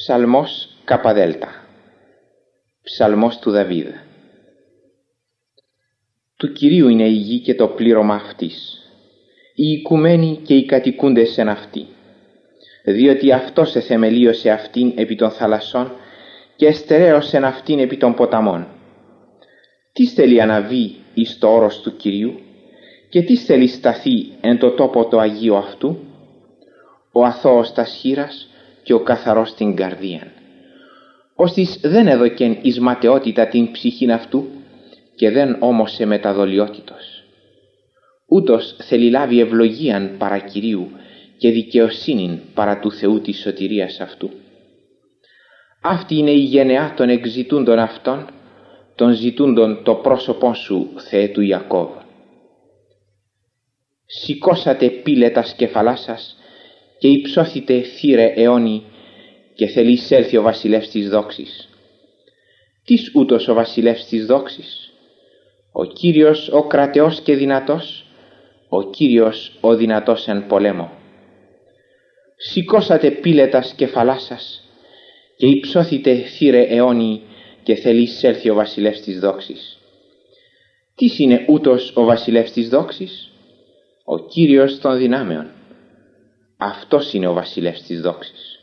Ψαλμός Καπαδέλτα. Ψαλμός του Δαβίδ. Του Κυρίου είναι η γη και το πλήρωμα αυτής, οι οικουμένοι και οι κατοικούντες εν αυτή, διότι αυτός εθεμελίωσε αυτήν επί των θαλασσών και εστερέωσεν αυτήν επί των ποταμών. Τι θέλει αναβεί εις το όρος του Κυρίου και τι θέλει σταθεί εν το τόπο το Αγίο αυτού? Ο αθώος τας χείρας και ο καθαρός την καρδίαν, ώστις δεν έδωκεν εις ματαιότητα την ψυχήν αυτού και δεν όμωσε μεταδολιότητος. Ούτως θέλει λάβει ευλογίαν παρά Κυρίου και δικαιοσύνην παρά του Θεού της σωτηρίας αυτού. Αυτή είναι η γενεά των εξητούντων αυτών, των ζητούντων το πρόσωπον σου, Θεέ του Ιακώβ. Σηκώσατε πύλε τας κεφαλάς σας και υψώθητε θύρε αιώνι και θέλει εισέλθει ο βασιλεύς της δόξης. Τις ούτως ο βασιλεύς της δόξης? Ο Κύριος ο κρατεός και δυνατός, ο Κύριος ο δυνατός εν πολέμο. Σηκώσατε πύλε τας κεφαλάς σας και υψώθητε θύρε αιώνι και θέλει εισέλθει ο βασιλεύς της δόξης. Τις είναι ούτως ο βασιλεύς της δόξης? Ο Κύριος των δυνάμεων. Αυτός είναι ο βασιλεύς της δόξης.